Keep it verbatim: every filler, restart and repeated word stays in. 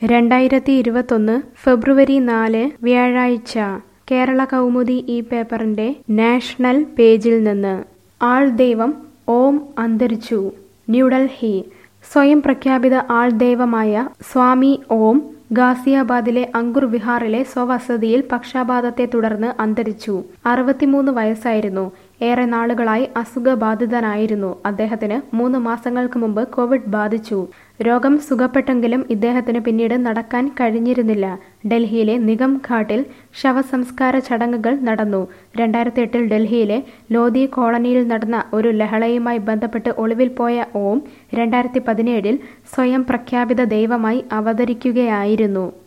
രണ്ടായിരത്തി ഇരുപത്തൊന്ന് ഫെബ്രുവരി നാല് വ്യാഴാഴ്ച കേരള കൗമുദി ഈ പേപ്പറിന്റെ നാഷണൽ പേജിൽ നിന്ന് ആൾദൈവം ഓം അന്തരിച്ചു. ന്യൂഡൽഹി. സ്വയം പ്രഖ്യാപിത ആൾദൈവമായ സ്വാമി ഓം ഗാസിയാബാദിലെ അങ്കുർ വിഹാറിലെ സ്വവസതിയിൽ പക്ഷാഘാതത്തെ തുടർന്ന് അന്തരിച്ചു. അറുപത്തിമൂന്ന് വയസ്സായിരുന്നു. ഏറെ നാളുകളായി അസുഖബാധിതനായിരുന്നു. അദ്ദേഹത്തിന് മൂന്ന് മാസങ്ങൾക്ക് മുമ്പ് കോവിഡ് ബാധിച്ചു. രോഗം സുഖപ്പെട്ടെങ്കിലും ഇദ്ദേഹത്തിന് പിന്നീട് നടക്കാൻ കഴിഞ്ഞിരുന്നില്ല. ഡൽഹിയിലെ നിഗം ഘാട്ടിൽ ശവസംസ്കാര ചടങ്ങുകൾ നടന്നു. രണ്ടായിരത്തി എട്ടിൽ ഡൽഹിയിലെ ലോധി കോളനിയിൽ നടന്ന ഒരു ലഹളയുമായി ബന്ധപ്പെട്ട് ഒളിവിൽ പോയ ഓം രണ്ടായിരത്തി പതിനേഴിൽ സ്വയം പ്രഖ്യാപിത ദൈവമായി അവതരിക്കുകയായിരുന്നു.